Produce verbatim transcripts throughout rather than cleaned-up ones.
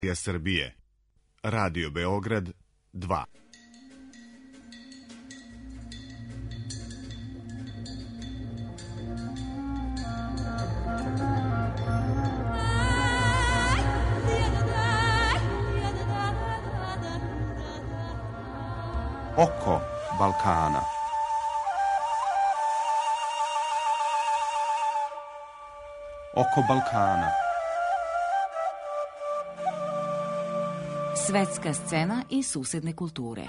Srbije. Radio Beograd dva. Oko Balkana. Oko Balkana. Svetska scena i susedne kulture.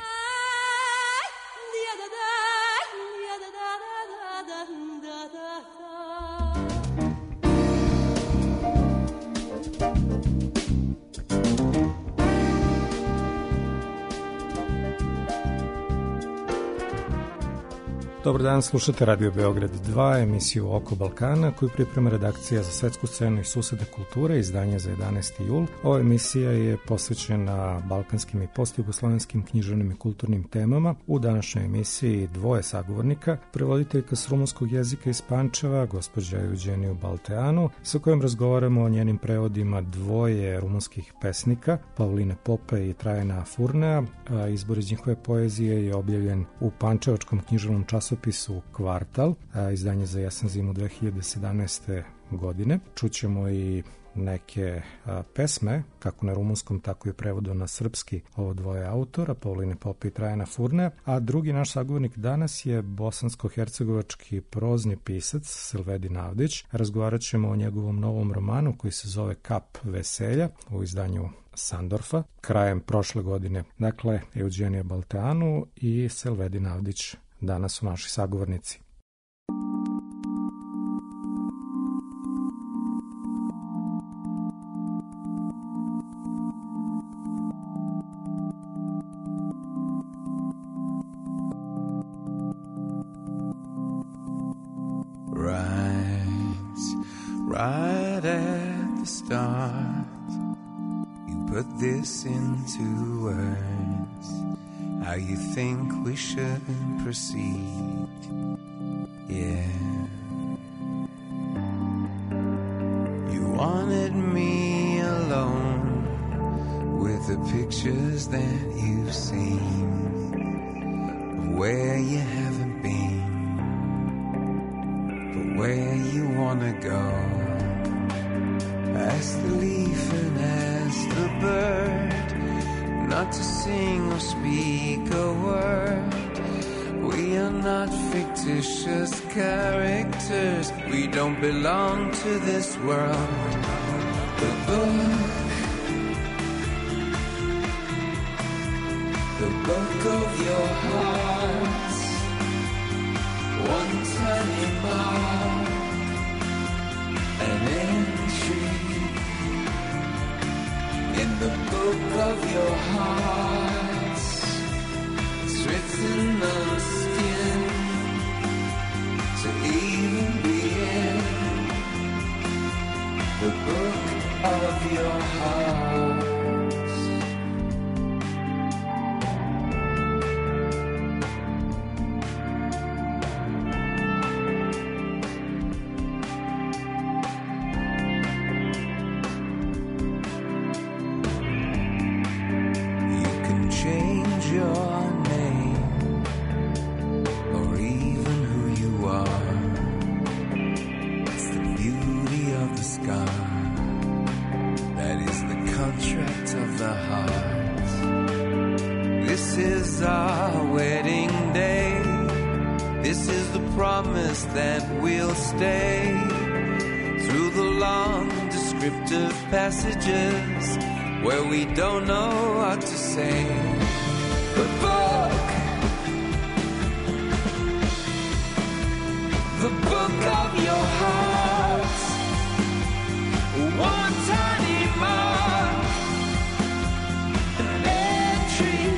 Dobar dan, slušate Radio Beograd dva, emisiju Oko Balkana, koju priprema redakcija za svetsku scenu i susedne kulture, izdanje za jedanaesti jul. Ova emisija je posvećena balkanskim i postjugoslovenskim književnim i kulturnim temama. U današnjoj emisiji dvoje sagovornika, prevoditeljka s rumunskog jezika iz Pančeva, gospođa Eugeniju Balteanu, sa kojom razgovaramo o njenim prevodima dvoje rumunskih pesnika, Pavline Pope i Trajana Furnea. Izbor iz njihove poezije je objavljen u pančevačkom književnom časopisu časopisu Kvartal, izdanje za jesen zimu dve hiljade sedamnaeste. godine. Čućemo i neke a, pesme, kako na rumunskom, tako i prevodu na srpski, ovo dvoje autora, Pavline Pope i Trajana Furnea, a drugi naš sagovornik danas je bosansko-hercegovački prozni pisac Selvedin Avdić. Razgovarat ćemo o njegovom novom romanu koji se zove Kap veselja u izdanju Sandorfa, krajem prošle godine. Dakle, Eugenija Balteanu i Selvedin Avdić danas su naši sagovornici. Right, right at the start, you put this into words, how you think we should proceed, yeah. You wanted me alone with the pictures that you've seen of where you haven't been, but where you wanna go. Ask the leaf and ask the bird not to sing or speak a word. We are not fictitious characters. We don't belong to this world. The book, the book of your heart, one tiny mark, an entry in the book of your heart. It's written on skin to even begin. The book of your heart. That we'll stay through the long descriptive passages where we don't know what to say. The book, the book of your heart, one tiny mark, an entry,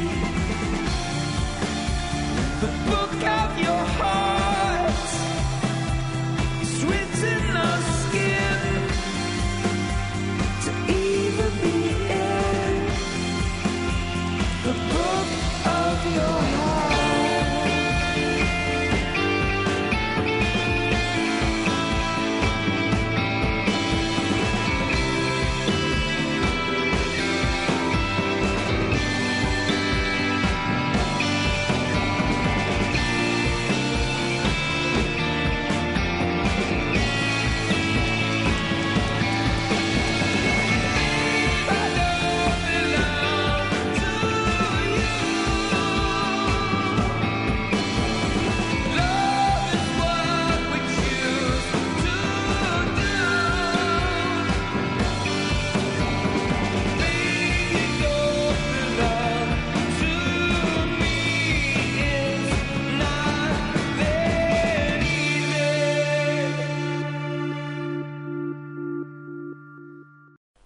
the book of your heart. Written on skin to even be in the book of your heart.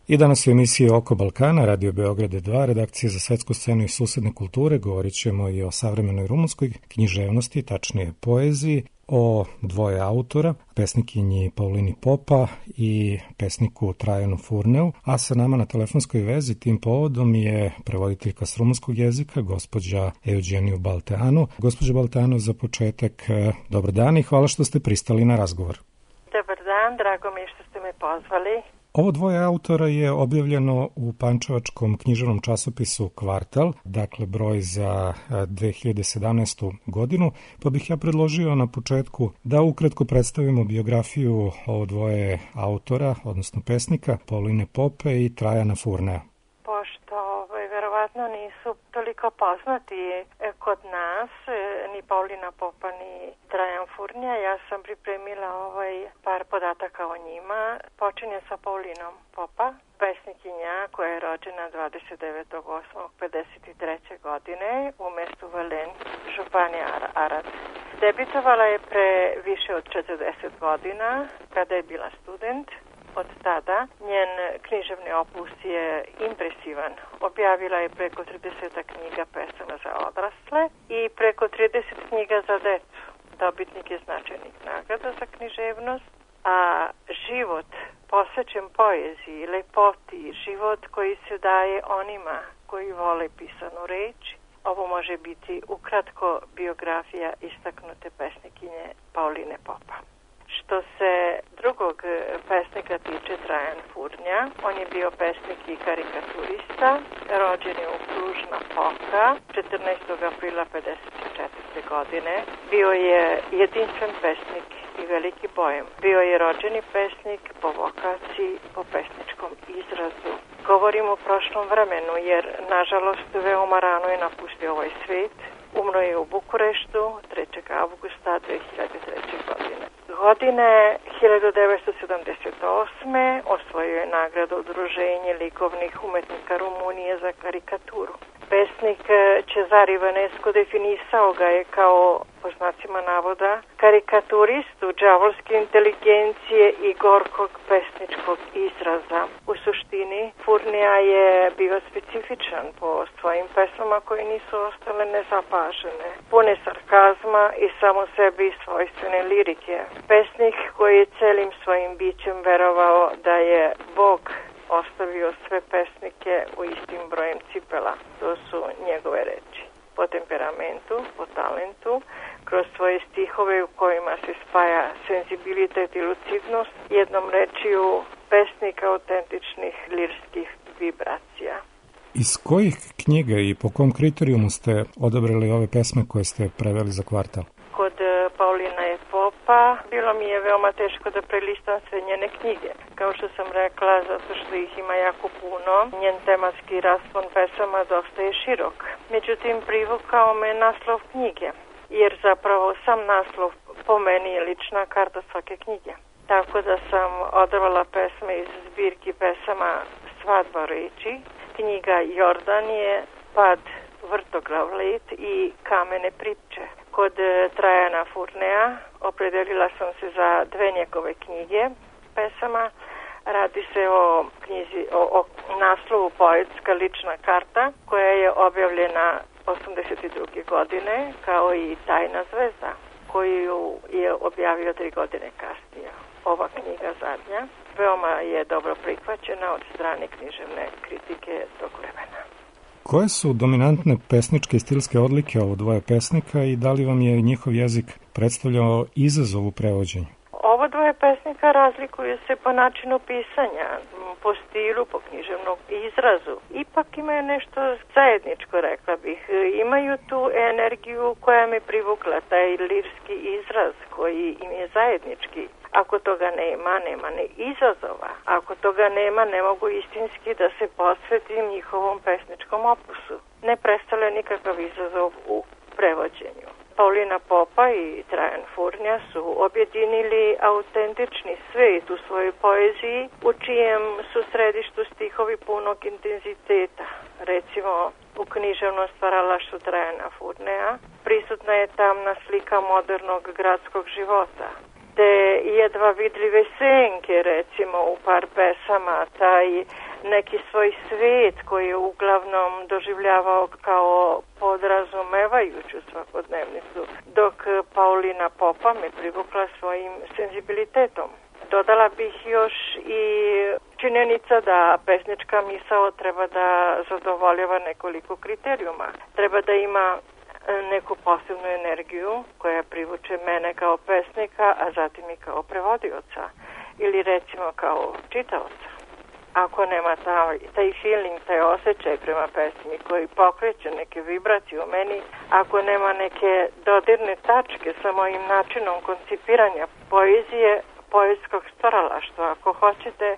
I danas u emisiji Oko Balkana, Radio Beograd dva, redakcije za svetsku scenu i susedne kulture, govorit ćemo i o savremenoj rumunskoj književnosti, tačnije poeziji, o dvoje autora, pesnikinji Paulini Popa i pesniku Trajanu Furneu, a sa nama na telefonskoj vezi tim povodom je prevoditeljka s rumunskog jezika, gospođa Eugeniju Balteanu. Gospođa Balteanu, za početak, dobar dan i hvala što ste pristali na razgovor. Dobar dan, drago mi je što ste me pozvali. Ovo dvoje autora je objavljeno u pančevačkom književnom časopisu Kvartal, dakle broj za dve hiljade sedamnaestu godinu, pa bih ja predložio na početku da ukratko predstavimo biografiju ovo dvoje autora, odnosno pesnika, Pauline Pope i Trajana Furnea. Pošto ovaj, verovatno nisu toliko poznati kod nas, ni Paulina Popa, ni Trajan Furnea, ja sam pripremila ovaj par podataka o njima. Počinje sa Paulinom Popa, pesnikinja koja je rođena dvadeset devetog osmog pedeset treće. godine u mestu Velen, županija Arad. Debitovala je pre više od četrdeset godina, kada je bila student. Od tada njen književni opus je impresivan. Objavila je preko trideset knjiga pesama za odrasle i preko trideset knjiga za decu. Dobitnik je značajnih nagrada za književnost, a život posvećen poeziji, lepoti, život koji se daje onima koji vole pisanu reč. Ovo može biti ukratko biografija istaknute pesnikinje Pauline Popa. Što se drugog pesnika tiče, Trajan Furnea, on je bio pesnik i karikaturista, rođen je u Cluj-Napoca četrnaestog aprila pedeset četvrte. godine. Bio je jedinstven pesnik i veliki bojem. Bio je rođeni pesnik po vokaciji, po pesničkom izrazu. Govorim o prošlom vremenu jer, nažalost, veoma rano je napustio ovaj svet. Umro je u Bukureštu trećeg avgusta dve hiljade treće. godine. Godine hiljadu devetsto sedamdeset osme. osvojio je nagradu Udruženje likovnih umetnika Rumunije za karikaturu. Pesnik Cezar Ivanescu definisao ga je kao, po znacima navoda, karikaturistu đavolske inteligencije i gorkog pesničkog izraza. U suštini, Furnea je bio specifičan po svojim pesmama koje nisu ostale nezapažene, pune sarkazma i samo sebi svojstvene lirike. Pesnik koji je celim svojim bićem verovao da je Bog ostavio sve pesnike u istim brojem cipela. To su njegove reči. Po temperamentu, po talentu, kroz svoje stihove u kojima se spaja senzibilitet i lucidnost, jednom rečju pesnik autentičnih lirskih vibracija. Iz kojih knjiga i po kom kriterijumu ste odabrali ove pesme koje ste preveli za Kvartal? Kod Paulina je Popa bilo mi je veoma teško da prelistam sve njene knjige. Kao što sam rekla, zato što ih ima jako puno, njen tematski raspon pesama dosta je širok. Međutim, privukao me naslov knjige, jer zapravo sam naslov po meni je lična karta svake knjige. Tako da sam odabrala pesme iz zbirki pesama Svadba reči, knjiga Jordanije, Pad vrtoglav let i Kamene priče. Kod Trajana Furnea opredelila sam se za dve njegove knjige pesama. Radi se o knjizi, o, o naslovu Poetska lična karta, koja je objavljena osamdeset druge. godine, kao i Tajna zvezda, koju je objavio tri godine kasnije. Ova knjiga zadnja veoma je dobro prihvaćena od strane književne kritike tog vremena. Koje su dominantne pesničke i stilske odlike ovo dvoje pesnika i da li vam je njihov jezik predstavljao izazov u prevođenju? Ovo dvoje pesnika razlikuju se po načinu pisanja, po stilu, po književnom izrazu. Ipak imaju nešto zajedničko, rekla bih. Imaju tu energiju koja me privukla, taj lirski izraz koji im je zajednički. Ako toga nema, nema ne izazova. Ako toga nema, ne mogu istinski da se posvetim njihovom pesničkom opusu. Ne predstavlja nikakav izazov u prevođenju. Paulina Popa i Trajan Furnea su objedinili autentični svet u svojoj poeziji, u čijem su središtu stihovi punog intenziteta. Recimo, u književnom stvaralaštvu Trajana Furnea prisutna je tamna slika modernog gradskog života, te jedva vidljive senke, recimo u par pesama, taj neki svoj svijet koji je uglavnom doživljavao kao podrazumevajuću svakodnevnicu, dok Paulina Popa me privukla svojim senzibilitetom. Dodala bih još i činjenica da pesnička misao treba da zadovoljava nekoliko kriterijuma. Treba da ima neku posebnu energiju koja privuče mene kao pesnika, a zatim i kao prevodioca ili recimo kao čitaoca. Ako nema taj, taj feeling, taj osjećaj prema pesmi koji pokreće neke vibracije u meni, ako nema neke dodirne tačke sa mojim načinom koncipiranja poezije, poetskog stvaralaštva, ako hoćete,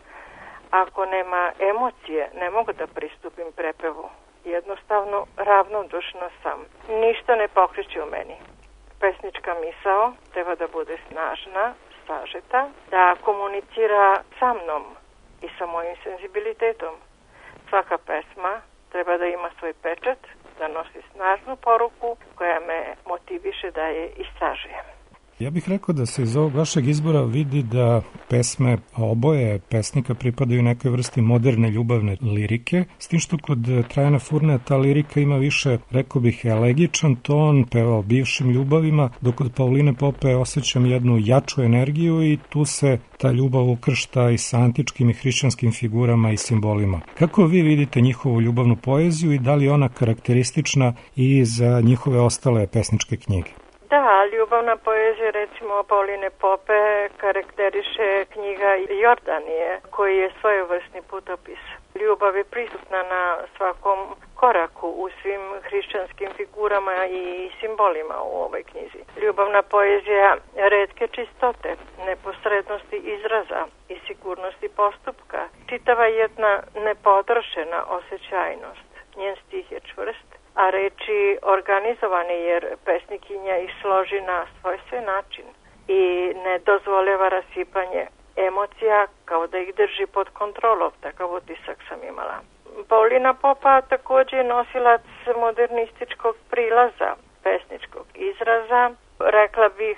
ako nema emocije, ne mogu da pristupim prepevu. Jednostavno, ravnodušno sam. Ništa ne pokreće u meni. Pesnička misao treba da bude snažna, sažeta, da komunicira sa mnom i sa mojim senzibilitetom. Svaka pesma treba da ima svoj pečat, da nosi snažnu poruku koja me motiviše da je istražujem. Ja bih rekao da se iz ovog vašeg izbora vidi da pesme oboje pesnika pripadaju nekoj vrsti moderne ljubavne lirike, s tim što kod Trajana Furnea ta lirika ima više, rekao bih, elegičan ton, peva o bivšim ljubavima, dok kod Pauline Pope osjećam jednu jaču energiju i tu se ta ljubav ukršta i sa antičkim i hrišćanskim figurama i simbolima. Kako vi vidite njihovu ljubavnu poeziju i da li je ona karakteristična i za njihove ostale pesničke knjige? Da, ljubavna poezija, recimo Pauline Pope, karakteriše knjiga Jordanije, koji je svojevrsni putopis. Ljubav je prisutna na svakom koraku u svim hrišćanskim figurama i simbolima u ovoj knjizi. Ljubavna poezija retke čistote, neposrednosti izraza i sigurnosti postupka. Čitava jedna nepodršena osjećajnost. Njen stih je čvrst, a reči organizovani jer pesnikinja ih složi na svojstven način i ne dozvoljava rasipanje emocija kao da ih drži pod kontrolom, takav utisak sam imala. Paulina Popa također je nosilac modernističkog prilaza, pesničkog izraza, rekla bih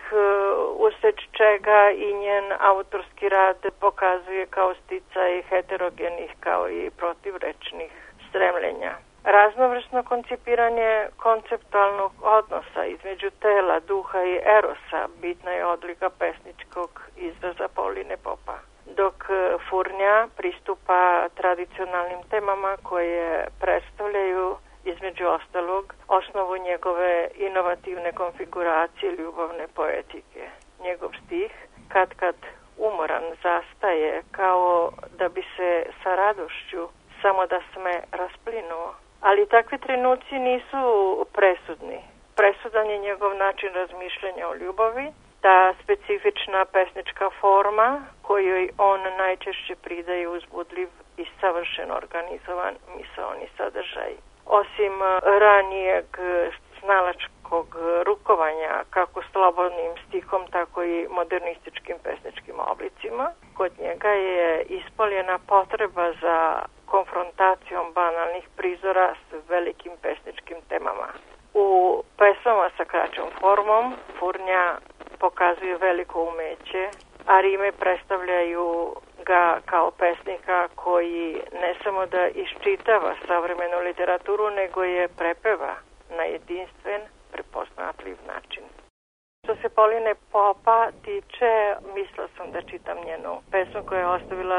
usred čega i njen autorski rad pokazuje kao sticaj heterogenih kao i protivrečnih stremljenja. Raznovrsno koncipiranje konceptualnog odnosa između tela, duha i erosa bitna je odlika pesničkog izraza Pauline Popa. Dok Furnja pristupa tradicionalnim temama koje predstavljaju između ostalog osnovu njegove inovativne konfiguracije ljubavne poetike. Njegov stih kad kad umoran zastaje kao da bi se sa radošću samo da sme rasplinuo. Ali takvi trenuci nisu presudni. Presudan je njegov način razmišljanja o ljubavi, ta specifična pesnička forma kojoj on najčešće pridaje uzbudljiv i savršeno organizovan misaoni sadržaj. Osim ranijeg snalačkog rukovanja kako slobodnim stihom, tako i modernističkim pesničkim oblicima, kod njega je ispoljena potreba za konfrontacijom banalnih prizora s velikim pesničkim temama. U pesmama sa kraćom formom Furnja pokazuje veliko umeće, a rime predstavljaju ga kao pesnika koji ne samo da iščitava savremenu literaturu, nego je prepeva na jedinstven, prepoznatljiv način. Što se Pauline Popa tiče, mislila sam da čitam njenu pesmu koja je ostavila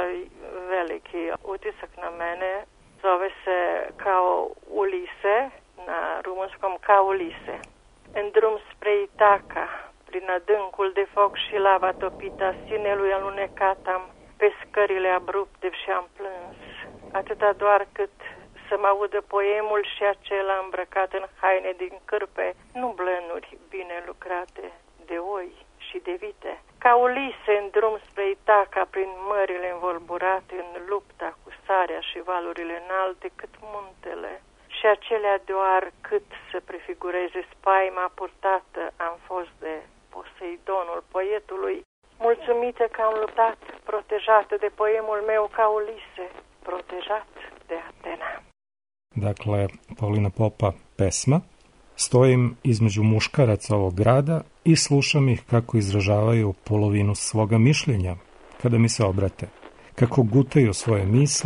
veliki utisak na mene. Zove se Kao Ulise, na rumunskom Kao Ulise. În drum spre Itaca, prin adâncul de foc și lava topită, sinelui alunecat am pe scările abrupte și-am plâns. Atâta doar cât să mă audă poemul și acela îmbrăcat în haine din cârpe, nu blănuri bine lucrate de oi și de vite. Ca Ulise în drum spre Itaca, prin mările învolburate, în lupta cu sarea și valurile înalte, cât muntele. Și acelea doar cât să prefigureze spaima purtată am fost de Poseidonul poetului, mulțumită că am luptat, protejată de poemul meu ca Ulise, protejat de Atena. Dakle, Paulina Popa pesma. Stojim između muškaraca ovog grada i slušam ih kako izražavaju polovinu svoga mišljenja kada mi se obrate. Kako gutaju svoje misli,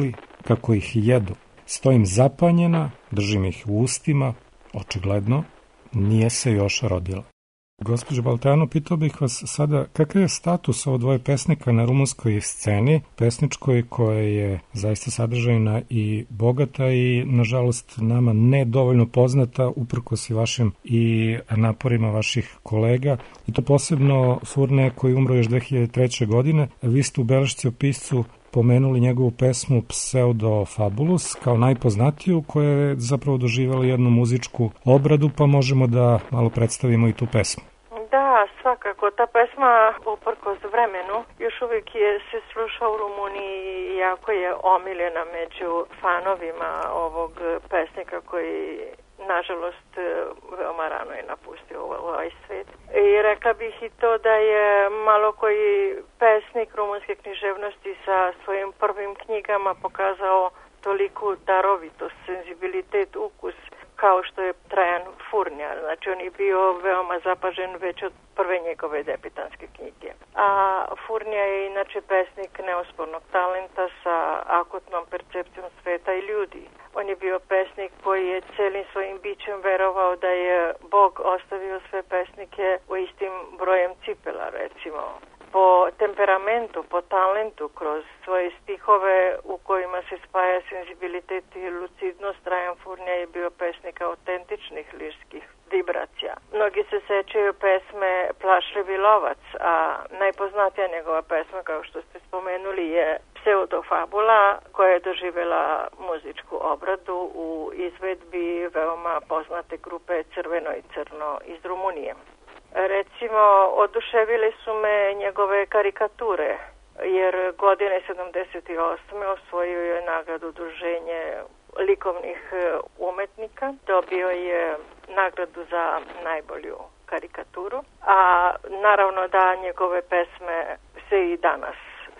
kako ih jedu. Stojim zapanjena, držim ih u ustima, očigledno nije se još rodila. Gospođo Baltano, pitao bih vas sada kakav je status ovo dvoje pesnika na rumunskoj sceni, pesničkoj koja je zaista sadržajna i bogata i nažalost nama ne dovoljno poznata uprkos i vašim i naporima vaših kolega. I to posebno Furne koji umro još dve hiljade treće. godine. Vi ste u belešci o piscu pomenuli njegovu pesmu Pseudofabulus kao najpoznatiju koja je zapravo doživjela jednu muzičku obradu, pa možemo da malo predstavimo i tu pesmu. Da, svakako. Ta pesma, uprkos vremenu, još uvijek je se sluša u Rumuniji i jako je omiljena među fanovima ovog pesnika koji nažalost veoma rano je napustio ovaj svet. I rekla bih i to da je malo koji pesnik rumunske književnosti sa svojim prvim knjigama pokazao toliku darovitost, senzibilitet, ukus kao što je Trajan Furnija. Znači on je bio veoma zapažen već od prve njegove debitanske knjige. A Furnija je inače pesnik neospornog talenta sa akutnom percepcijom sveta i ljudi. On je bio pesnik koji je celim svojim bićem verovao da je Bog ostavio sve pesnike u istim brojem cipela, recimo. Po temperamentu, po talentu, kroz svoje stihove u kojima se spaja senzibilitet i lucidnost, Trajan Furnija je bio pesnik autentičnih lirskih vibracija. Mnogi se sećaju pesme Plašljivi lovac, a najpoznatija njegova pesma, kao što ste spomenuli, je Pseudofabula, koja je doživjela muzičku obradu u izvedbi veoma poznate grupe Crveno i crno iz Rumunije. Recimo, oduševile su me njegove karikature, jer godine sedamdeset osme osvojio je nagradu Udruženje likovnih umetnika, dobio je nagradu za najbolju karikaturu, a naravno da njegove pesme se i danas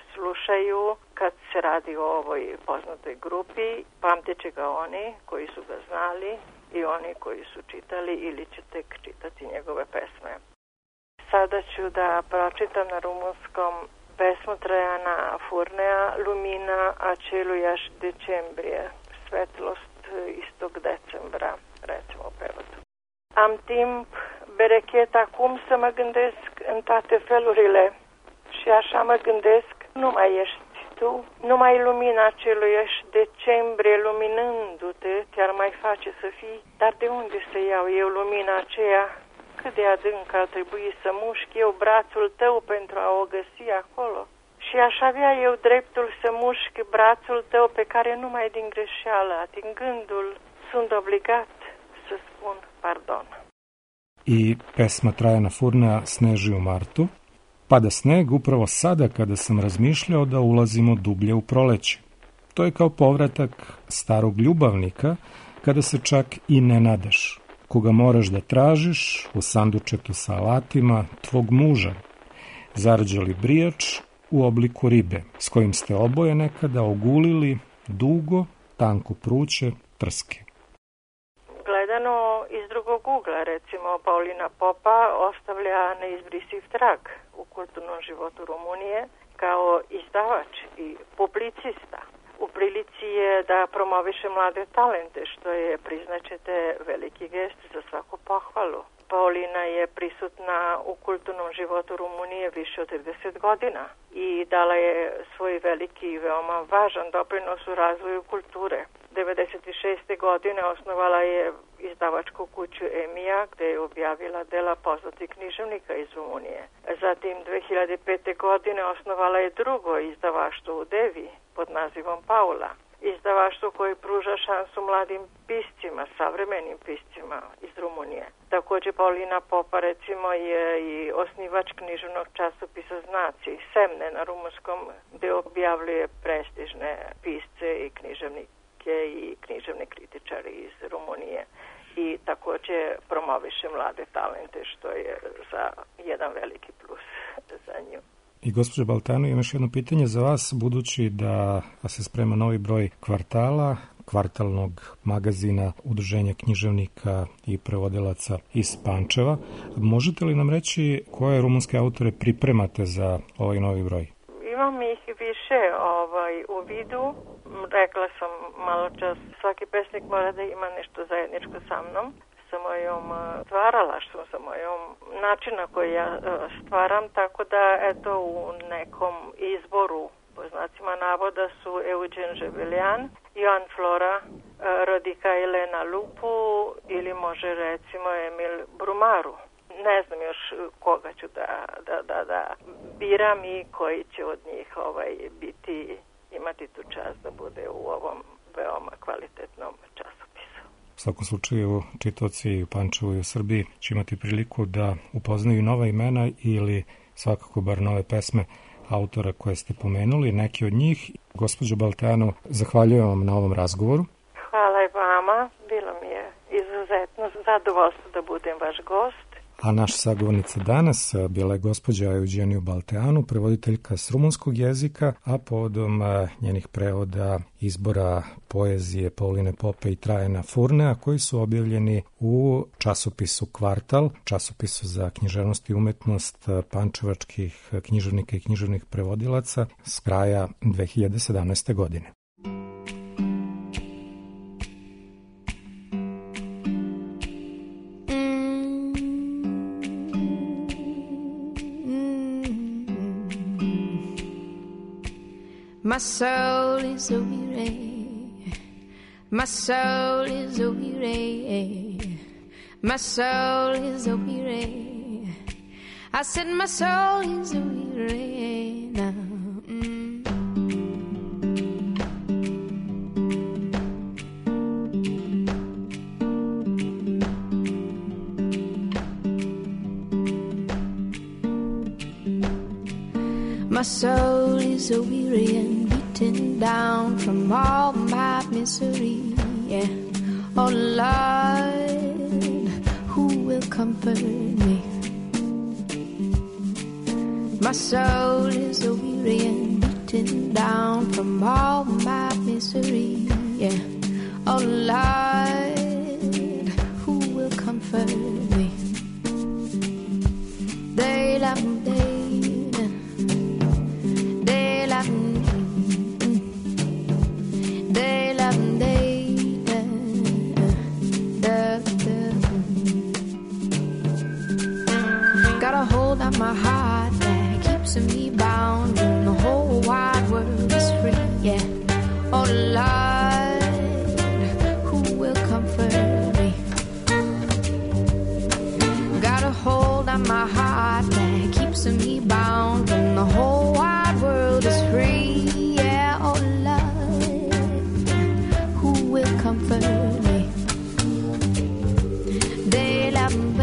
slušaju kad se radi o ovoj poznatoj grupi, pamteće ga oni koji su ga znali i oni koji su čitali ili će tek čitati njegove pesme. Sada ću da pročitam na rumunskom pesmu Trajana Furnea Lumina aceluiași decembrie, svetlost istog decembra, recimo u prevodu. Am timp berechet acum să mă gândesc în toate felurile și așa mă gândesc, nu mai ești tu, numai lumina aceluiași decembrie luminându-te te-ar mai face să fii, dar de unde să iau eu lumina aceea? Cât de adânc ar trebui să mușc eu brațul tău pentru a o găsi acolo? Și aș avea eu dreptul să mușc brațul tău pe care numai din greșeală, atingându-l, sunt obligat să spun pardon. I pesma Trajana Furnea Sneži u martu. Pada sneg upravo sada kada sam razmišljao da ulazimo dublje u proleće. To je kao povratak starog ljubavnika kada se čak i ne nadaš, koga moraš da tražiš u sandučetu sa alatima tvog muža, zarđali brijač u obliku ribe, s kojim ste oboje nekada ogulili dugo, tanko pruće trske. Gledano iz drugog ugla, recimo, Paulina Popa ostavlja neizbrisiv trag u kulturnom životu Rumunije kao izdavač i publicista. U prilici je da promoviše mlade talente, što je, priznaćete, veliki gest za svaku pohvalu. Paulina je prisutna u kulturnom životu Rumunije više od trideset godina i dala je svoj veliki i veoma važan doprinos u razvoju kulture. devedeset šeste. godine osnovala je izdavačku kuću Emija, gde je objavila dela poznatih književnika iz Rumunije. Zatim dve hiljade pete. godine osnovala je drugo izdavaštvo u Devi pod nazivom Paula. Izdavaštvo koje pruža šansu mladim piscima, savremenim piscima iz Rumunije. Također Paulina Popa, recimo, je i osnivač književnog časopisa Znaci, Semne na rumunskom, gde objavljuje prestižne pisce i književnike i književne kritičare iz Rumunije. I također promoviše mlade talente, što je za jedan veliki plus za nju. I gospođo Baltano, imam još jedno pitanje za vas, budući da se sprema novi broj Kvartala, kvartalnog magazina Udruženja književnika i prevodilaca iz Pančeva. Možete li nam reći koje rumunske autore pripremate za ovaj novi broj? Imam ih više ovaj, u vidu, Rekla sam malo čas, svaki pesnik mora da ima nešto zajedničko sa mnom, sa mojom stvaralaštvom, sa mojom načina koji ja stvaram, tako da eto u nekom izboru po znacima navoda su Eugen Žebeljan, Joan Flora, Rodica Elena Lupu ili može recimo Emil Brumaru. Ne znam još koga ću da, da, da, da biram i koji će od njih ovaj, biti, imati tu čast da bude u ovom veoma kvalitetnom časopisu. U svakom slučaju, čitaoci u Pančevu i u Srbiji će imati priliku da upoznaju nova imena ili svakako bar nove pesme autora koje ste pomenuli, neki od njih. Gospođo Balteanu, zahvaljujem vam na ovom razgovoru. Hvala i vama, bilo mi je izuzetno zadovoljstvo da budem vaš gost. A naša sagovornica danas bila je gospođa Eugeniju Balteanu, prevoditeljka s rumunskog jezika, a povodom njenih prevoda izbora poezije Pauline Pope i Trajana Furnea, koji su objavljeni u časopisu Kvartal, časopisu za književnost i umetnost pančevačkih književnika i književnih prevodilaca s kraja dve hiljade sedamnaeste. godine. My soul is a weary, my soul is a weary, my soul is a weary. I said my soul is a weary now. Mm. My soul is a weary and beaten down from all my misery. Yeah. Oh Lord, who will comfort me? My soul is a weary and beaten down from all my misery. Yeah. Oh Lord, who will comfort me? They love me. My heart that keeps me bound when the whole wide world is free. Yeah. Oh Lord, who will comfort me? Got a hold on my heart that keeps me bound when the whole wide world is free. Yeah. Oh Lord, who will comfort me? They love me.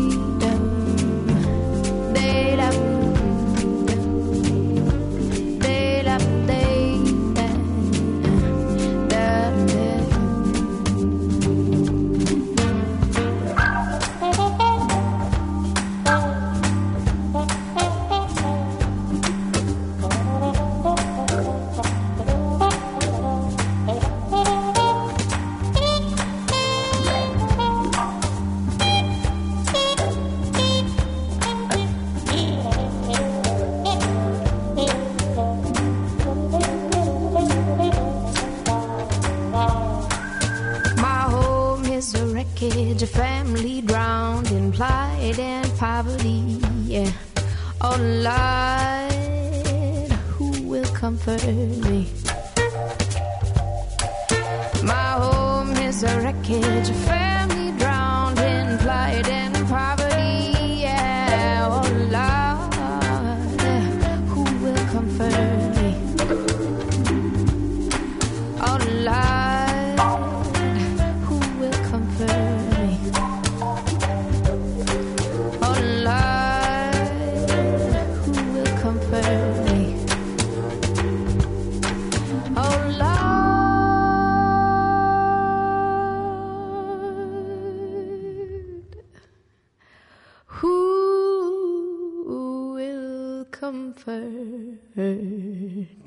A family drowned in plight and poverty. Yeah. Oh Lord, who will comfort me? My home is a wreckage, a family drowned in plight and poverty. Yeah. Oh Lord, who will comfort me? Oh Lord, who will comfort me? Comfort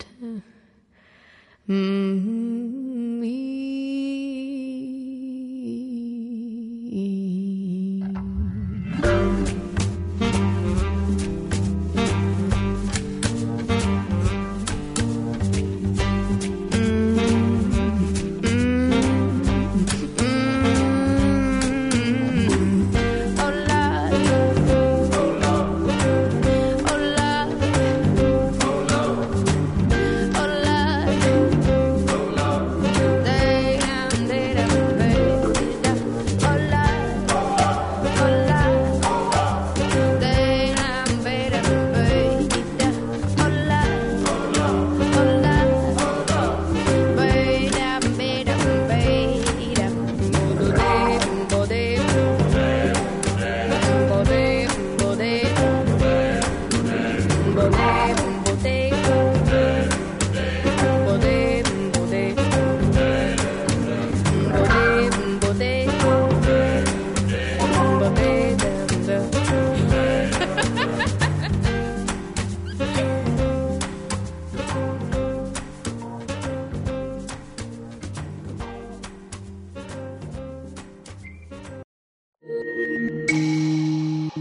me. Mm-hmm.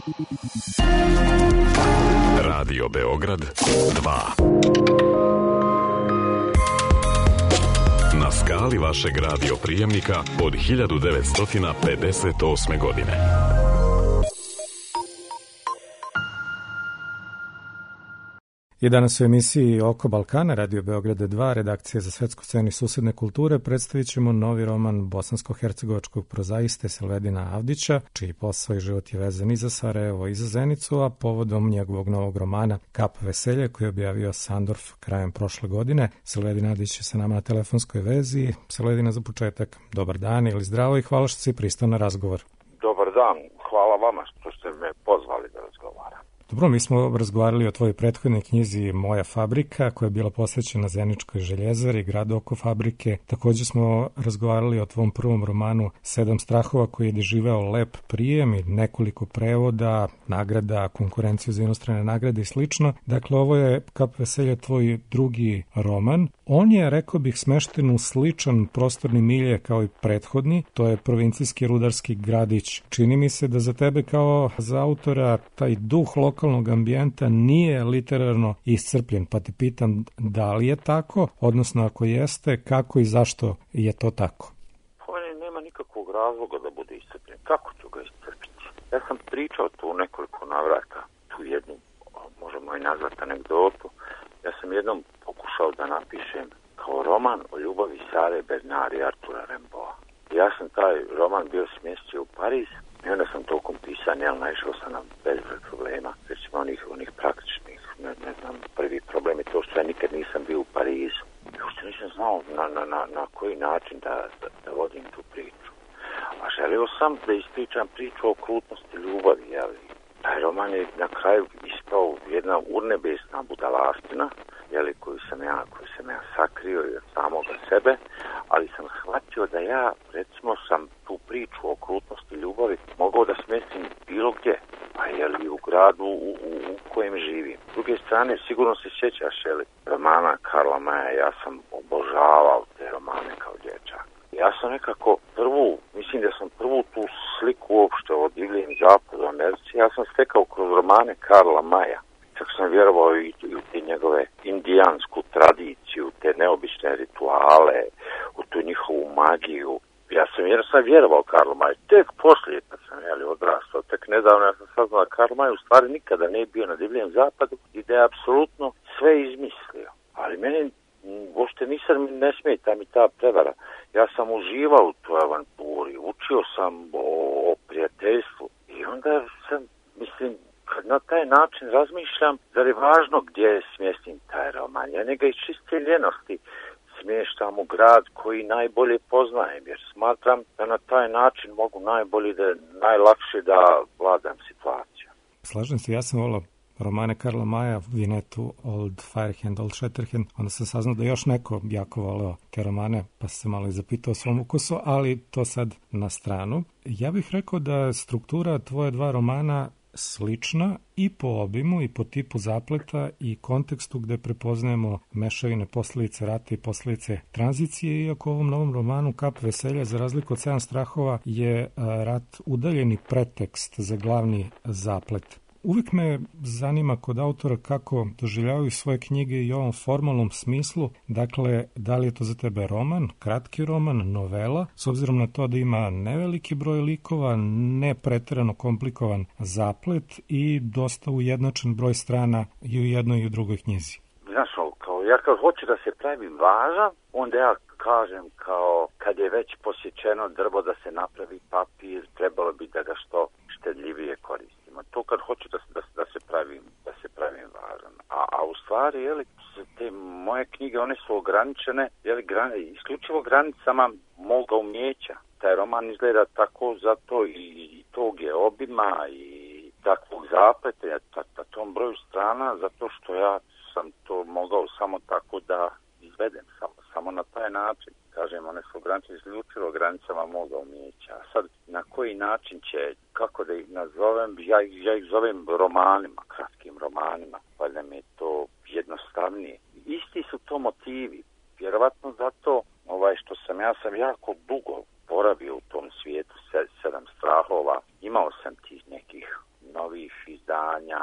Radio Beograd dva. Na skali vašeg radio prijemnika od hiljadu devetsto pedeset osme godine. I danas u emisiji Oko Balkana, Radio Beograda dva, redakcija za svetsku scenu i susedne kulture, predstavit ćemo novi roman bosansko-hercegovačkog prozaiste Selvedina Avdića, čiji posao i život je vezan i za Sarajevo i za Zenicu, a povodom njegovog novog romana Kap veselja, koji je objavio Sandorf krajem prošle godine. Selvedin Avdić je sa nama na telefonskoj vezi. Selvedina, za početak, dobar dan ili zdravo i hvala što si pristao na razgovor. Dobar dan, hvala vama što ste me pozvali da razgovaram. Dobro, mi smo razgovarali o tvojoj prethodnoj knjizi Moja fabrika, koja je bila posvećena Zeničkoj željezari, gradu oko fabrike. Također smo razgovarali o tvom prvom romanu Sedam strahova, koji je doživeo lep prijem i nekoliko prevoda, nagrada, konkurenciju za inostrane nagrade i slično. Dakle, ovo je Kap veselja tvoj drugi roman. On je, rekao bih, smešten u sličan prostorni milje kao i prethodni. To je provincijski rudarski gradić. Čini mi se da za tebe kao za autora taj duh lokalnog ambijenta nije literarno iscrpljen, pa te pitam da li je tako, odnosno ako jeste, kako i zašto je to tako? Pa nema nikakvog razloga da bude iscrpljen. Kako ću ga iscrpiti? Ja sam pričao tu u nekoliko navrata, tu jednu, možemo i nazvati anegdotu. Ja sam jednom pokušao da napišem kao roman o ljubavi Sare Bernard i Artura Rimbaua. Ja sam taj roman bio smjestio u Pariz i onda sam tokom pisanja, ali naišao sam na velike problema, recimo onih, onih praktičnih, ne, ne znam, prvi problem je to što ja nikad nisam bio u Parizu. Uopšte nisam znao na, na, na, na koji način da, da, da vodim tu priču. A želio sam da ispričam priču o krutnosti ljubavi, jeli. Taj roman je na kraju ispao jedna urnebesna budalastina, jeli, koju sam ja, koju sam ja sakrio od samoga sebe, ali sam shvatio da ja, recimo, sam tu priču o krutnosti ljubavi mogao da smestim bilo gdje, a jeli u gradu u, u, u kojem živim. S druge strane, sigurno se sjećaš, jeli, romana Karla Maja, ja sam obožavao te romane kao dječak. Ja sam nekako prvu, mislim da sam prvu tu sliku uopšte o divljem zapadu Americi, ja sam stekao kroz romane Karla Maja. Čak sam vjerovao i, i u te njegove indijansku tradiciju, te neobične rituale, u tu njihovu magiju. Ja sam jednostavno vjerovao Karla Maju. Tek poslije, kad sam jeli, odrastao, tek nedavno ja sam saznao da Karl Maj u stvari nikada ne bio na divljem zapadu i da je apsolutno sve izmislio. Ali meni uopšte nisam, ne smeta mi ta prevara. Ja sam uživao u toj avanturi, učio sam o, o prijateljstvu i onda sam, mislim, kad na taj način razmišljam, zar je važno gdje smjestim taj roman. Ja njega iz čiste ljenosti smještam u grad koji najbolje poznajem, jer smatram da na taj način mogu najbolje, da najlakše da vladam situaciju. Slažem se, ja sam volao romane Karla Maja, Vinetu, Old Firehand, Old Shatterhand, onda sam saznao da još neko jako voleo te romane, pa sam se malo i zapitao o svom ukusu, ali to sad na stranu. Ja bih rekao da struktura tvoje dva romana slična i po obimu i po tipu zapleta i kontekstu gde prepoznajemo mešavine posljedice rata i posljedice tranzicije, iako u ovom novom romanu Kap veselja, za razliku od Sedam strahova, je rat udaljeni pretekst za glavni zaplet. Uvijek me zanima kod autora kako doživljavaju svoje knjige i u ovom formalnom smislu, dakle, da li je to za tebe roman, kratki roman, novela, s obzirom na to da ima neveliki broj likova, ne pretjerano komplikovan zaplet i dosta ujednačen broj strana i u jednoj i u drugoj knjizi. Znaš, kao ja kad hoću da se pravi važan, onda ja kažem kao kad je već posjećeno drvo da se napravi papir, trebalo bi da ga što štedljivije koristimo. To kad hoću da, da, da se pravim, da se pravim važan. A, a u stvari, jeli, te moje knjige, one su ograničene, jeli, gran, isključivo granicama moga umjeća. Taj roman izgleda tako zato i, i tog je obima i takvog zapleta, na, na tom broju strana, zato što ja sam to mogao samo tako da izvedem, samo, samo na taj način. Kažem, one su ograničene isključivo granicama moga umjeća. A sad, na koji način će, kako da ih nazovem, ja, ja ih zovem romanima, kratkim romanima, pa da mi je to jednostavnije. Isti su to motivi, vjerovatno zato ovaj, što sam, ja sam jako dugo boravio u tom svijetu, sedam strahova, imao sam tih nekih novih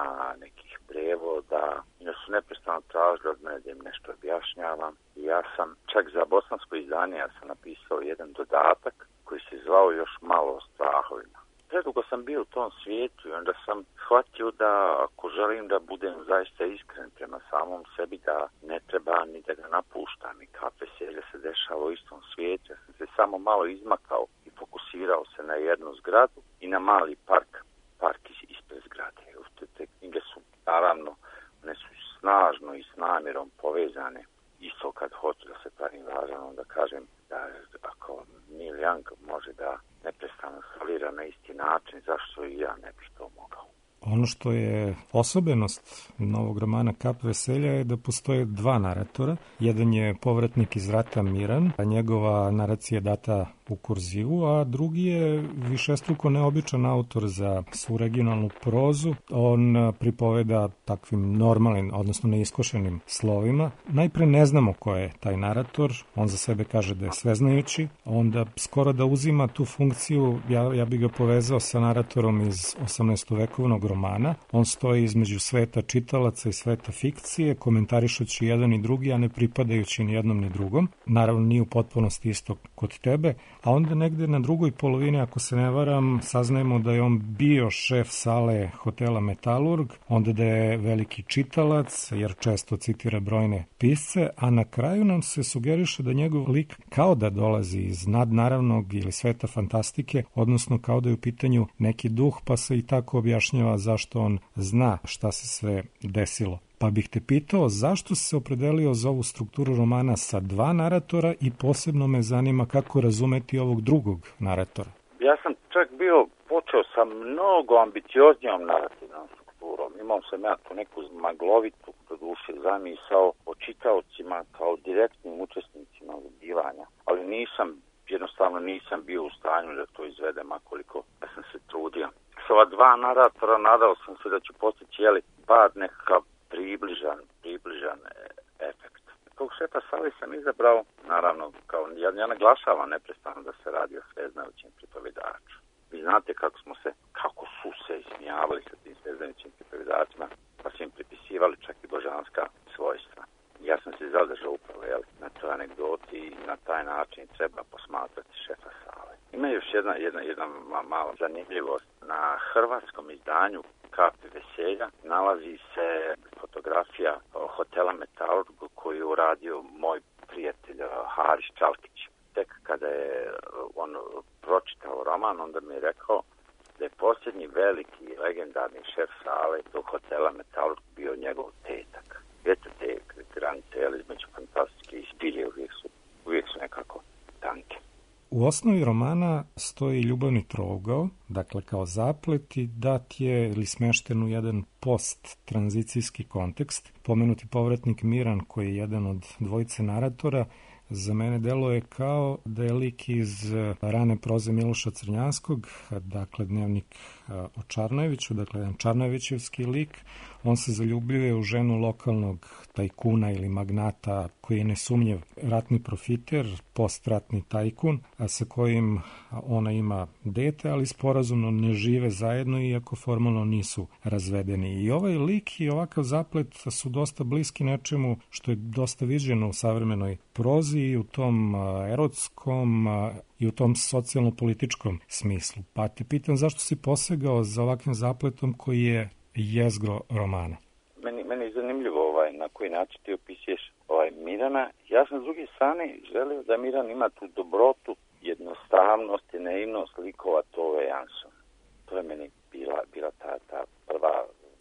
nema nekih prevoda, jer su neprestano tražili od mene da im nešto objašnjavam. I ja sam, čak za bosansko izdanje, ja sam napisao jedan dodatak koji se zvao Još malo o strahovima. Predugo sam bio u tom svijetu i onda sam shvatio da ako želim da budem zaista iskren prema samom sebi, da ne treba ni da ga napuštam i Kap veselja se dešava u istom svijetu. Ja sam se samo malo izmakao i fokusirao se na jednu zgradu i na mali park, park ispred zgrade. Te knjige su, naravno, one su snažno i s namjerom povezane. Isto kad hoću da se pravim važan, onda kažem da ako Neil Young može da neprestano solira na isti način, zašto i ja ne bih to mogao. Ono što je osobenost novog romana Kap veselja je da postoje dva naratora. Jedan je povratnik iz rata Miran, a njegova naracija je data u kurzivu, a drugi je višestruko neobičan autor za svu regionalnu prozu. On pripoveda takvim normalnim, odnosno neiskošenim slovima. Najpre ne znamo ko je taj narator, on za sebe kaže da je sveznajući, onda skoro da uzima tu funkciju, ja, ja bih ga povezao sa naratorom iz osamnaestovekovnog romana. On stoji između sveta čitalaca i sveta fikcije, komentarišući jedan i drugi, a ne pripadajući ni jednom ni drugom. Naravno, nije u potpunosti isto kod tebe, a onda negde na drugoj polovini, ako se ne varam, saznajemo da je on bio šef sale hotela Metalurg, onda da je veliki čitalac, jer često citira brojne pisce, a na kraju nam se sugeriše da njegov lik kao da dolazi iz nadnaravnog ili sveta fantastike, odnosno kao da je u pitanju neki duh, pa se i tako objašnjava zašto on zna šta se sve desilo. Pa bih te pitao zašto si se opredelio za ovu strukturu romana sa dva naratora i posebno me zanima kako razumeti ovog drugog naratora. Ja sam čak bio počeo sa mnogo ambicioznijom narativnom strukturom. Imao sam ja tu neku maglovitu doduše zamisao o čitaocima kao direktnim učesnicima zbivanja, ali nisam, jednostavno nisam bio u stanju da to izvedem, a koliko da sam se trudio. S ova dva naratora nadao sam se da ću postići jeli bar nekakav približan, približan efekt. Tog šefa sali sam izabrao, naravno, kao ja, ja naglašavam neprestano da se radi o sveznajućim pripovjedaču. Vi znate kako smo se, kako su se ismijavali sa tim sveznajućim pripovjedačima, pa su im pripisivali čak i božanska svojstva. Ja sam se zadržao upravo jel, na toj anegdoti i na taj način treba posmatrati šefa sale. Ima još jedna, jedna, jedna mala zanimljivost. Na hrvatskom izdanju Kap veselja nalazi se fotografija hotela Metalurg koju je uradio moj prijatelj Haris Čalkić. Tek kada je on pročitao roman, onda mi je rekao da je posljednji veliki legendarni šef sale tog hotela Metalurg bio njegov tetak. Eto te granice između fantastike i zbilje uvijek su, uvijek su nekako tanke. U osnovi romana stoji ljubavni trougao, dakle kao zaplet i dat je ili smešten u jedan post-tranzicijski kontekst. Pomenuti povratnik Miran, koji je jedan od dvojice naratora, za mene deluje kao da je lik iz rane proze Miloša Crnjanskog, dakle dnevnik o Čarnojeviću, dakle jedan Čarnojevićevski lik. On se zaljubljuje u ženu lokalnog tajkuna ili magnata koji je nesumnjiv ratni profiter, postratni tajkun, a sa kojim ona ima dete, ali sporazumno ne žive zajedno iako formalno nisu razvedeni. I ovaj lik i ovakav zaplet su dosta bliski nečemu što je dosta viđeno u savremenoj prozi i u tom erotskom i u tom socijalno-političkom smislu. Pa te pitam zašto si posegao za ovakvim zapletom koji je jezgro romana? Meni, meni je zanimljivo ovaj, na koji način ti opisuješ ovaj, Mirana. Ja sam s druge strane želio da Miran ima tu dobrotu, jednostavnost i naivnost likova Tove Jansson. To je meni bila, bila ta, ta prva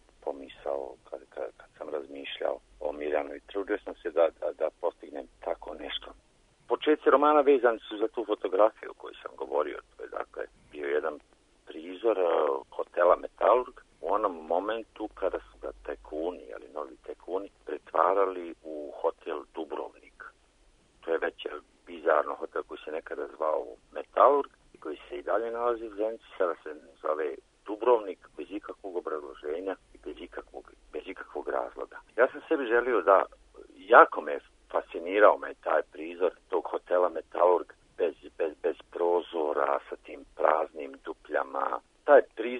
pomisao kad, kad, kad sam razmišljao o Miranu i trudio sam se da, da, da postignem tako nešto. Početci romana vezani su za tu fotografiju o kojoj sam govorio. To je dakle bio jedan prizor uh, hotela Metalurg u onom momentu kada su ga tajkuni, ali novi tajkuni, pretvarali u hotel Dubrovnik. To je već bizarno hotel koji se nekada zvao Metalurg i koji se i dalje nalazi u Zenici, sada se zove Dubrovnik bez ikakvog obrazloženja i bez ikakvog, bez ikakvog razloga. Ja sam sebi želio da, jako me fascinirao me taj prizor tog hotela Metalurg bez, bez, bez prozora, sa tim praznim dupljama. Taj prizor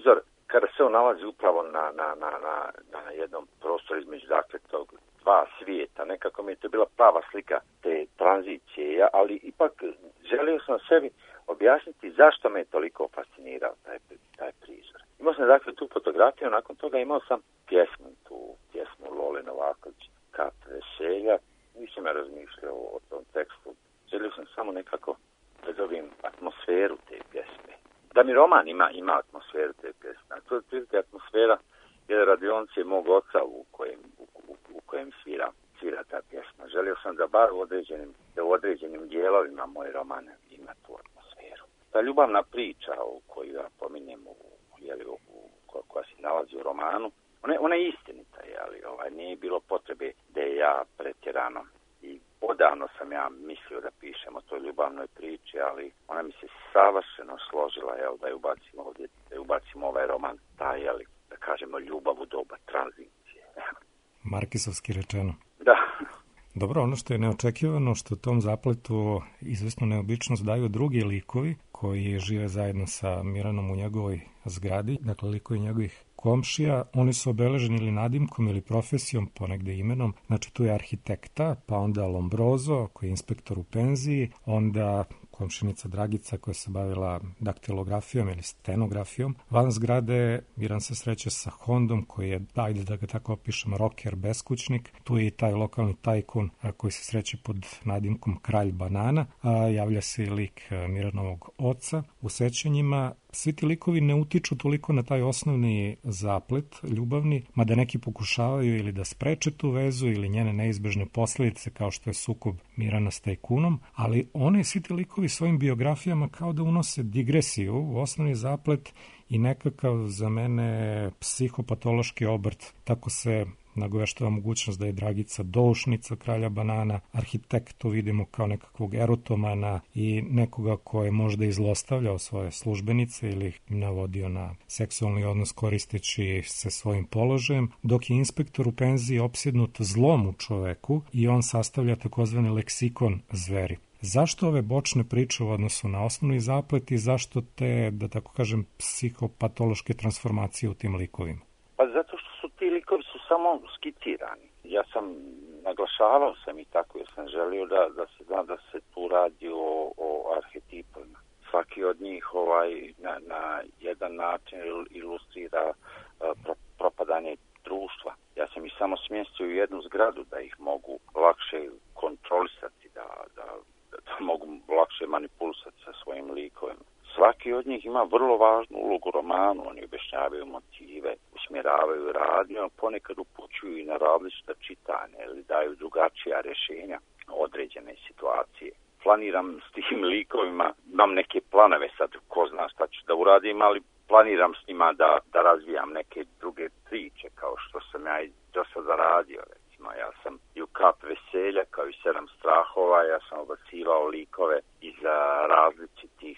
kada se on nalazi upravo na, na, na, na, na jednom prostoru između dakle tog dva svijeta, nekako mi je to bila prava slika te tranzicije, ja, ali ipak želio sam sebi objasniti zašto me je toliko fascinirao taj, taj prizor. Imao sam dakle tu fotografiju, nakon toga imao sam pjesmu, tu pjesmu Lole Novaković, Kap veselja. Nisam ja razmišljao o tom tekstu. Želio sam samo nekako da dobijem atmosferu te pjesme. Da mi roman ima, ima atmosferu te pjesme. A to je otprilike atmosfera jedne radionice mog oca u kojem, u, u, u kojem svira, svira ta pjesma. Želio sam da bar u određenim, da u određenim dijelovima moje romane ima tu atmosferu. Ta ljubavna priča u koju ja pominjem, u, jeli, u, u, koja se nalazi u romanu, ona, ona je istinita, jeli, ovaj, nije bilo potrebe da je ja pretjerano. I odavno sam ja mislio da pišem o toj ljubavnoj priči, ali ona mi se savršeno složila, jel, da je ubacimo ovdje, da je ubacimo ovaj roman, ta, jeli, da kažemo, ljubav u doba tranzicije. Markisovski rečeno. Da. Dobro, ono što je neočekivano, što tom zapletu izvesnu neobičnost daju drugi likovi koji žive zajedno sa Miranom u njegovoj zgradi, dakle likovi njegovih komšija. Oni su obeleženi ili nadimkom ili profesijom, ponegde imenom. Znači tu je arhitekta, pa onda Lombrozo koji je inspektor u penziji, onda komšinica Dragica koja se bavila daktilografijom ili stenografijom. Van zgrade Miran se sreće sa Hondom koji je, ajde da ga tako opišemo, rocker, beskućnik. Tu je i taj lokalni tajkun koji se sreće pod nadimkom Kralj banana. A javlja se i lik Miranovog oca. U sećanjima svi ti likovi ne utiču toliko na taj osnovni zaplet ljubavni, mada neki pokušavaju ili da spreče tu vezu ili njene neizbežne posledice kao što je sukob Mirana s tajkunom, ali one svi ti likovi svojim biografijama kao da unose digresiju u osnovni zaplet i nekakav za mene psihopatološki obrt. Tako se nagoveštava mogućnost da je Dragica doušnica Kralja banana, arhitektu vidimo kao nekakvog erotomana i nekoga ko je možda izlostavljao svoje službenice ili ih navodio na seksualni odnos koristeći se svojim položajem, dok je inspektor u penziji opsjednut zlom u čoveku i on sastavlja takozvani leksikon zveri. Zašto ove bočne priče u odnosu na osnovni zaplet i zašto te, da tako kažem, psihopatološke transformacije u tim likovima? Pa zato što su ti likovi su samo skicirani. Ja sam, naglašavao sam i tako jer sam želio da, da se zna da se tu radi o, o arhetipima. Svaki od njih ovaj, na, na jedan način ilustrira uh, pro, propadanje društva. Ja sam ih samo smjestio u jednu zgradu da ih mogu lakše kontrolisati, da, da, da mogu lakše manipulisati sa svojim likovima. Svaki od njih ima vrlo važnu ulogu u romanu, oni objašnjavaju motive, usmjeravaju radnju, a ponekad upućuju i na različita čitanja ili daju drugačija rješenja određene situacije. Planiram s tim likovima, imam neke planove sad, ko zna šta ću da uradim, ali planiram s njima da, da razvijam neke druge priče, kao što sam ja i do sada radio. Recimo, ja sam i u Kap veselja, kao i Sedam strahova, ja sam obacivao likove iz različitih,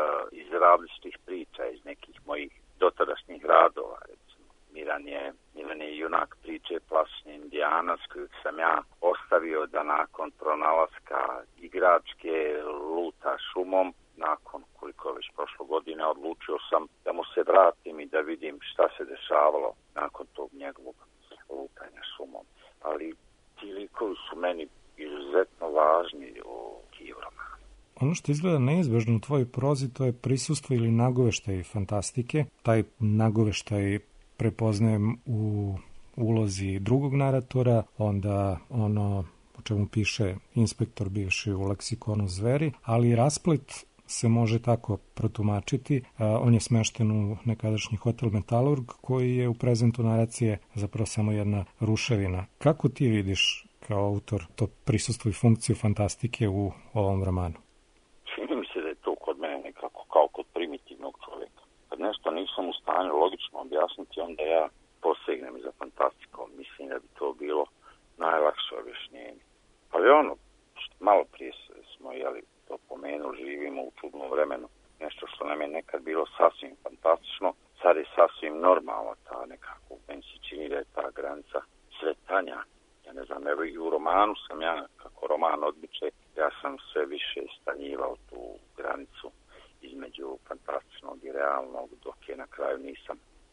iz različitih priča, iz nekih mojih dotadašnjih radova. Recimo, Miran je, Miran je junak priče Plašni Indijanac, kojeg sam ja ostavio da nakon pronalaska igračke luta šumom, nakon koliko je već prošlo godine, odlučio sam da mu se vratim i da vidim šta se dešavalo nakon tog njegovog lutanja šumom. Ali ti likovi su meni izuzetno važni u Kijevu romanu. Ono što izgleda neizbežno u tvojoj prozi, to je prisustvo ili nagoveštaj fantastike. Taj nagoveštaj prepoznajem u ulozi drugog naratora, onda ono o čemu piše inspektor bivši u leksikonu zveri, ali rasplet se može tako protumačiti. On je smešten u nekadašnji hotel Metalurg koji je u prezentu naracije zapravo samo jedna ruševina. Kako ti vidiš kao autor to prisustvo i funkciju fantastike u ovom romanu? Čini mi se da je to kod mene nekako kao kod primitivnog čovjeka. Kad nešto nisam u stanju logično objasniti, onda ja posegnem za fantastikom. Mislim da bi to bilo najlakše objašnjenje. Ali ono, malo prije smo jeli, to pomenuli, živimo u čudnom vremenu. Nešto što nam je nekad bilo sasvim fantastično, sad je sasvim normalno, ta nekako, meni se čini da je ta granica sretanja. Ja ne znam, evo i u romanu sam ja, kako roman odmiče, ja sam sve više stanjivao tu granicu između fantastičnog i realnog, dok je na kraju nisam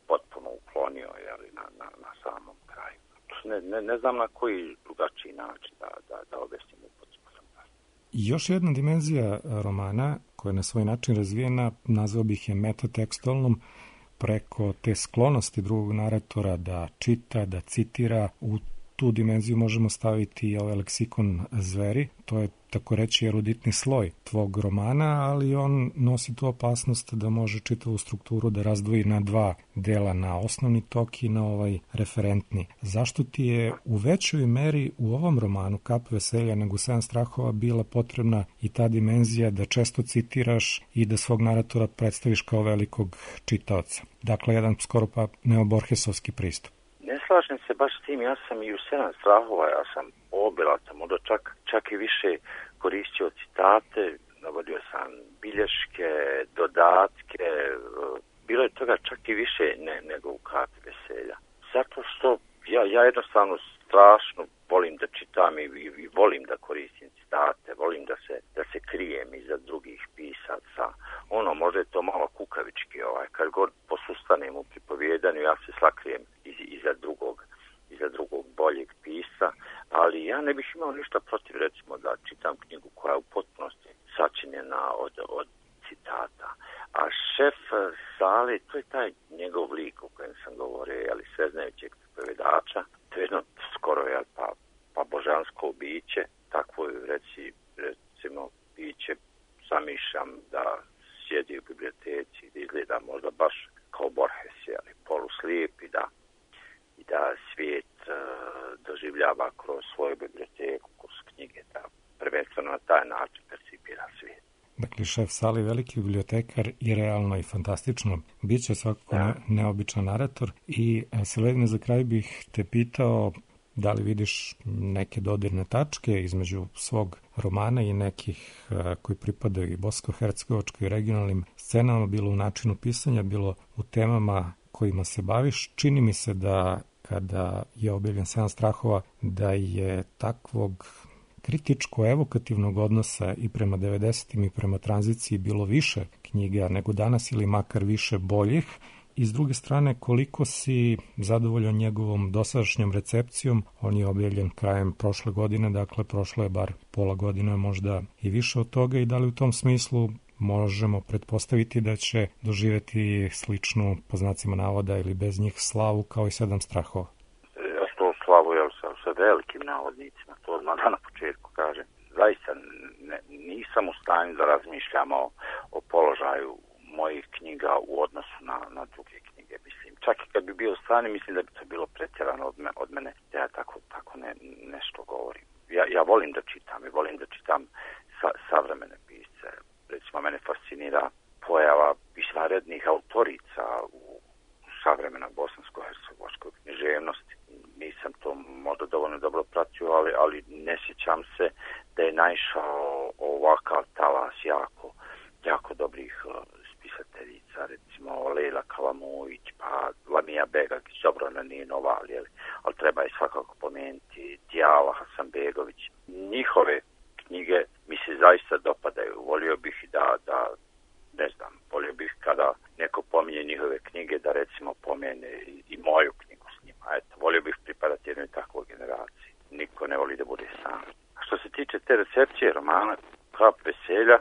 potpuno uklonio jeli, na, na, na samom kraju. Ne, ne, ne znam na koji drugačiji način da, da, da objasnim upotrebu fantastike. Još jedna dimenzija romana koja je na svoj način razvijena, nazvao bih je metatekstualnom, preko te sklonosti drugog naratora da čita, da citira. U tu dimenziju možemo staviti i ovaj leksikon zveri, to je tako reći eruditni sloj tvog romana, ali on nosi tu opasnost da može čitavu strukturu da razdvoji na dva dela, na osnovni tok i na ovaj referentni. Zašto ti je u većoj meri u ovom romanu Kap veselja nego sedam strahova bila potrebna i ta dimenzija da često citiraš i da svog naratora predstaviš kao velikog čitaoca? Dakle, jedan skoro pa neoborhesovski pristup. Ne slažem se baš s tim, ja sam i u sedam strahova, ja sam obilacan, možda čak, čak i više koristio citate, navodio sam bilješke, dodatke, bilo je toga čak i više ne, nego u Kapi veselja. Zato što ja, ja jednostavno strašno volim da čitam i, i, i volim da koristim citate, volim da se, da se krijem iza drugih pisaca. Ono, možda je to malo kukavički, ovaj, kad god posustanem u pripovjedanju, ja se sakrijem iz, iza drugog, iza drugog boljeg pisa, ali ja ne bih imao ništa protiv, recimo, da čitam knjigu koja je u potpunosti sačinjena od, od citata. A šef Sale, to je taj njegov lik o kojem sam govorio, ali sveznajućeg pripovedača, to je jedno skoro je pa, pa božansko biće, takvo je reci, recimo biće zamišljam da sjedi u biblioteci, da izgleda možda baš kao Borges, ali poluslijep i da, i da svijet uh, doživljava kroz svoju biblioteku, kroz knjige, da prvenstveno na taj način percipira svijet. Dakle, šef Sali, veliki bibliotekar i realno i fantastično. Biće svakako ne, neobičan narator i Selene, za kraj bih te pitao da li vidiš neke dodirne tačke između svog romana i nekih a, koji pripadaju i bosansko-hercegovačkoj i regionalnim scenama, bilo u načinu pisanja, bilo u temama kojima se baviš. Čini mi se da kada je objavljen sedam strahova, da je takvog kritičko-evokativnog odnosa i prema devedesetim i prema tranziciji bilo više knjiga nego danas ili makar više boljih. I s druge strane, koliko si zadovoljan njegovom dosadašnjom recepcijom, on je objavljen krajem prošle godine, dakle prošlo je bar pola godine, možda i više od toga, i da li u tom smislu možemo pretpostaviti da će doživjeti sličnu, po znacima navoda ili bez njih, slavu kao i sedam strahova? Ja što slavu, ja sam sa velikim navodnicima, to odmah da na početku kažem. Zaista ne, nisam u stanju da razmišljam o, o položaju mojih knjiga u odnosu na, na druge knjige. Mislim, čak i kad bi bio u stanju, mislim da bi to bilo pretjerano od, me, od mene, da ja tako, tako ne, nešto govorim. Ja, ja volim da čitam i volim da čitam sa, savremene pisce. Recimo, mene fascinira pojava izvanrednih autorica u savremenoj bosansko-hercegovačkoj književnosti. Nisam to možda dovoljno dobro pratio, ali, ali ne sjećam se da je naišao ovakav talas jako, jako dobrih uh, spisateljica, recimo Lejla Kalamujić, pa Lamija Begagić, dobro, ona nije nova, ali, ali treba je svakako pomenuti, Tijala Hasanbegović. Njihove knjige mi se zaista dopadaju. Volio bih da, da ne znam, volio bih kada neko pominje njihove knjige, da recimo pomene i, i moju knjigu s njima. Eto, volio bih pripadati jednoj takvoj generaciji. Niko ne voli da bude sam. A što se tiče te recepcije romana Kap veselja,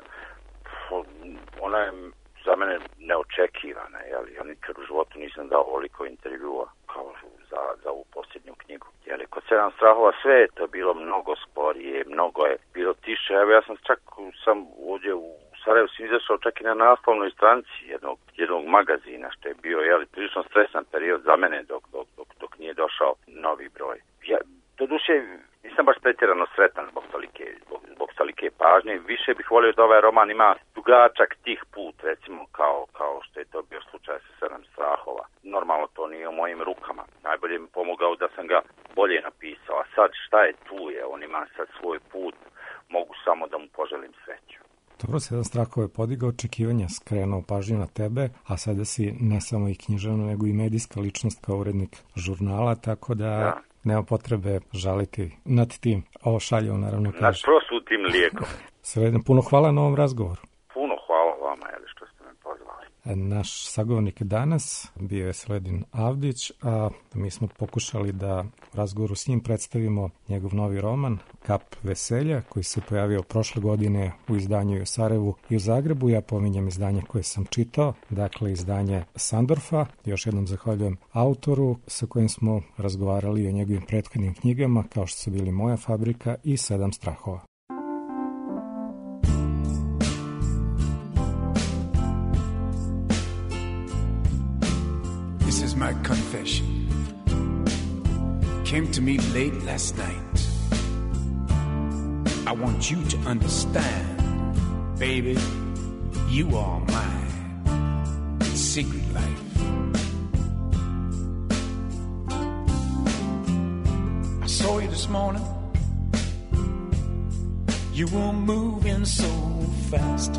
ona je za mene neočekivana, jel? Ja nikad u životu nisam dao ovoliko intervjua kao za, za ovu posljednju knjigu. Jel? Kod sedam strahova sve je to bilo mnogo sporije, mnogo je bilo tiše. Evo, ja sam čak sam ovdje u Sarajevu sam izašao čak i na naslovnoj stranici jednog, jednog magazina, što je bio, jel, prilično stresan period za mene dok, dok, dok, dok nije došao novi broj. Ja, doduše, nisam baš pretjerano sretan zbog tolike, zbog, zbog tolike pažnje. Više bih volio da ovaj roman ima dugačak tih put, recimo, kao, kao što je to bio slučaj sa sedam strahova. Normalno to nije u mojim rukama. Najbolje mi pomogao da sam ga bolje napisao. A sad šta je tu je, on ima sad svoj put, mogu samo da mu poželim sreću. Dobro, sedam strahova je podigao očekivanja, skrenuo pažnju na tebe, a sada si ne samo i književna, nego i medijska ličnost kao urednik žurnala, tako da... da. Nema potrebe žaliti nad tim. Ovo šaljevo naravno kaže. Nad prosutim lijekom. Sve puno hvala na ovom razgovoru. Puno hvala vama, jeli, što ste me pozvali. Naš sagovornik danas bio je Sledin Avdić, a mi smo pokušali da u razgovoru s njim predstavimo njegov novi roman Kap veselja, koji se pojavio prošle godine u izdanju i u Sarajevu i u Zagrebu. Ja pominjem izdanje koje sam čitao, dakle izdanje Sandorfa. Još jednom zahvaljujem autoru sa kojim smo razgovarali o njegovim prethodnim knjigama, kao što su bili Moja fabrika i Sedam strahova. This is my confession. Came to me late last night. I want you to understand, baby, you are my secret life. I saw you this morning. You were moving so fast.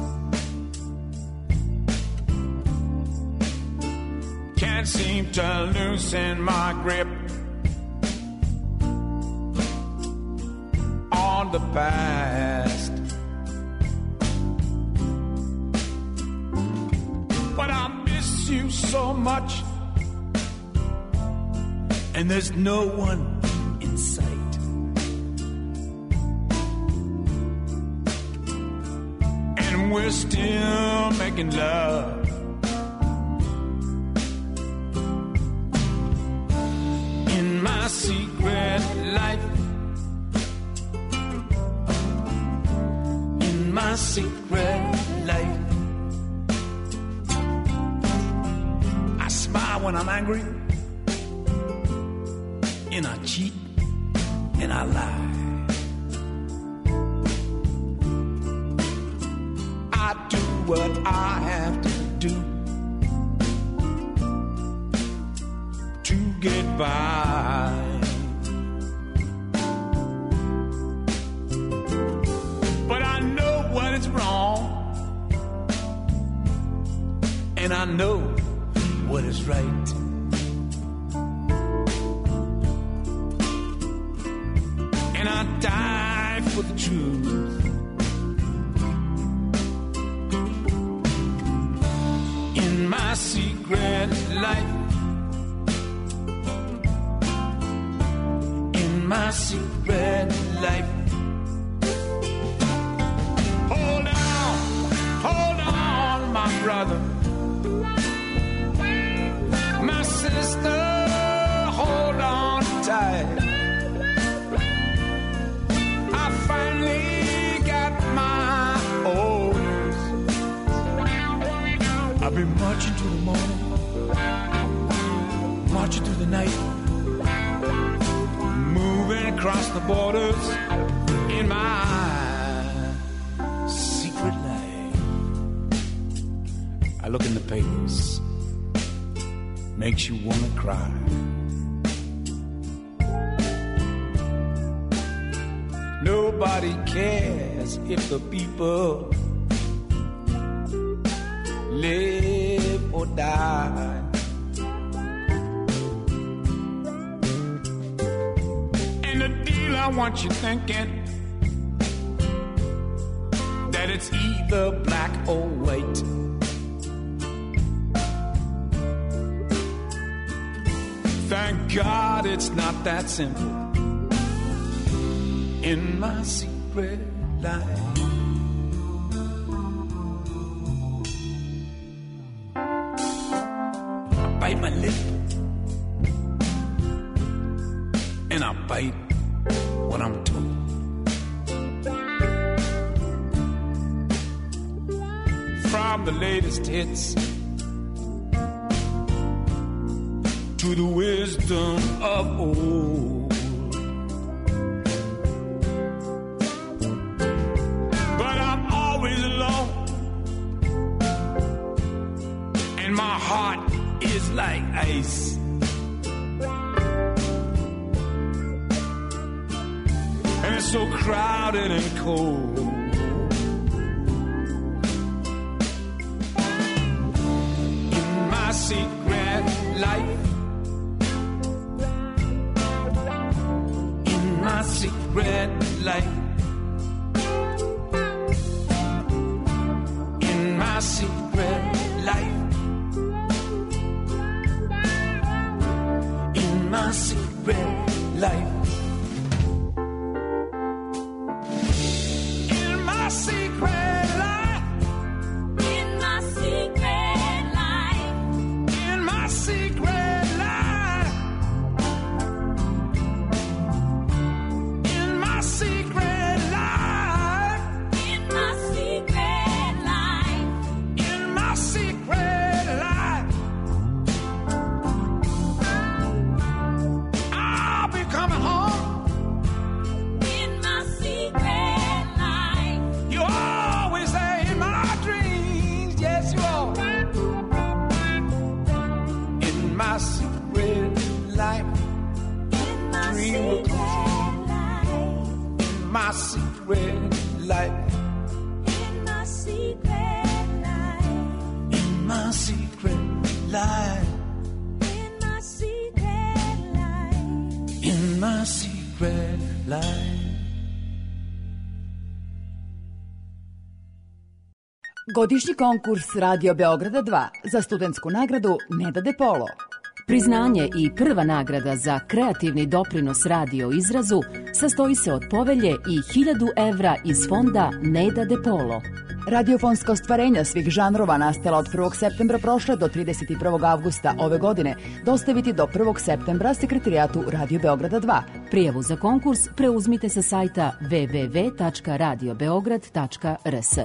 Can't seem to loosen my grip on the past. But I miss you so much, and there's no one in sight. And we're still making love in my secret life. In my secret life, I smile when I'm angry, and I cheat and I lie. I do what I have to do to get by. But I know what is wrong, and I know what is right. And I die for the truth. In my secret life, in my secret life. Hold on, hold on, my brother, my sister, hold on tight. I finally got my orders. I've been marching through the morning, marching through the night, moving across the borders in my secret life. I look in the papers, makes you wanna cry. Nobody cares if the people live or die. And the deal I want you thinking that it's either black or white. Thank God it's not that simple. In my secret life, I bite my lip, and I bite what I'm told. From the latest hits to the wisdom of old. But I'm always alone, and my heart is like ice. And it's so crowded and cold. In my secret life, my secret life, in my secret life, secret life. In my secret life. In my secret life. In my secret life. In my secret life. In my secret life. In my secret life. I'll be coming home. In my secret life. You always there in my dreams. Yes, you are. In my secret life. In my secret life. In my secret life. In my secret life. In my secret life. In my secret life. In my secret life. Godišnji konkurs Radio Beograda dva za studentsku nagradu Neda de Polo. Priznanje i prva nagrada za kreativni doprinos radio izrazu sastoji se od povelje i hiljadu evra iz fonda Neda de Polo. Radiofonska ostvarenja svih žanrova nastala od prvog septembra prošle do trideset prvog avgusta ove godine dostaviti do prvog septembra sekretarijatu Radio Beograda dva. Prijavu za konkurs preuzmite sa sajta w w w tačka radio beograd tačka r s.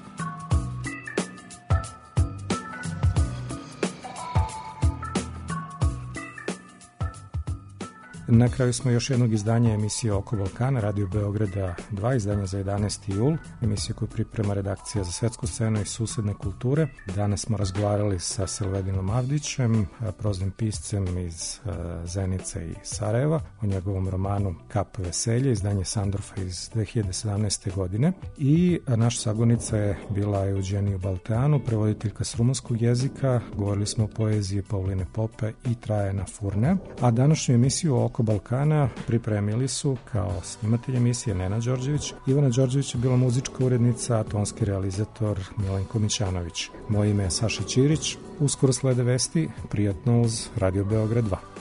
Na kraju smo još jednog izdanja emisije Oko Balkana, Radio Beograda dva, izdanja za jedanaesti jul, emisiju koju priprema redakcija za svetsku scenu i susedne kulture. Danas smo razgovarali sa Selvedinom Avdićem, proznim piscem iz Zenice i Sarajeva, o njegovom romanu Kap veselje, izdanje Sandorfa iz dve hiljade sedamnaeste. godine. I naša sagovornica je bila Eugeniju Balteanu, prevoditeljka s rumunskog jezika. Govorili smo o poeziji Pauline Pope i Trajana Furnea. A današnju emisiju Oko Balkana pripremili su kao snimatelj emisije Nena Đorđević. Ivana Đorđević je bila muzička urednica, a tonski realizator Milenko Mićanović. Moje ime je Saša Ćirić. Uskoro slede vesti, prijatno uz Radio Beograd dva.